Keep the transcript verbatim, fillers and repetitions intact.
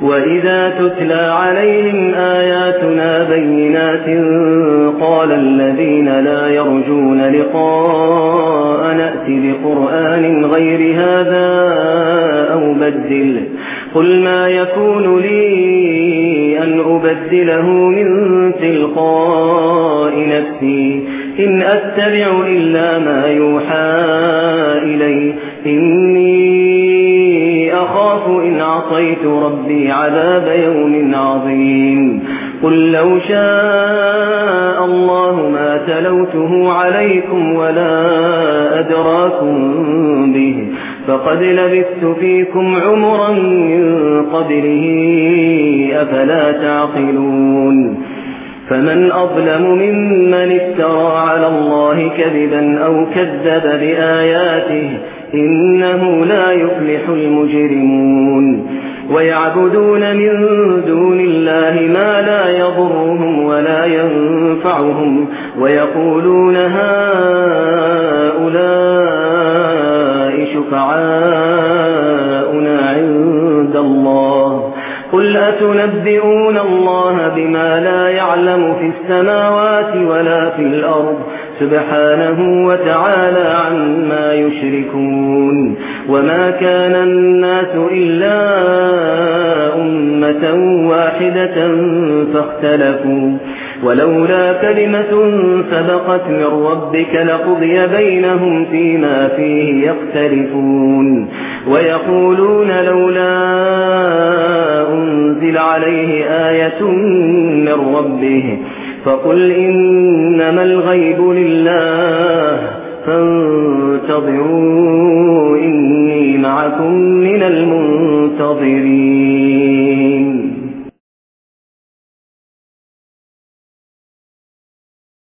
وإذا تتلى عليهم آياتنا بينات قال الذين لا يرجون لقاء نأتي بقرآن غير هذا أو بدله قل ما يكون لي أن أبدله من تلقاء نفسي إن أتبع إلا ما يوحى إلي إني أخاف إن عصيت ربي عذاب يوم عظيم قل لو شاء الله ما تلوته عليكم ولا أدراكم به فقد لبثت فيكم عمرا من قبله أفلا تعقلون فمن أظلم ممن افترى على الله كذبا أو كذب بآياته إنه لا يفلح المجرمون ويعبدون من دون الله ما لا يضرهم ولا ينفعهم ويقولون هؤلاء شفعاؤنا عند الله قل أتنبئون الله بما لا يعلم في السماوات ولا في الأرض سبحانه وتعالى عما يشركون وما كان الناس إلا أمة واحدة فاختلفوا ولولا كلمة سبقت من ربك لقضي بينهم فيما فيه يختلفون ويقولون لولا أنزل عليه آية من ربه فقل إنما الغيب لله فانتظروا إني معكم من المنتظرين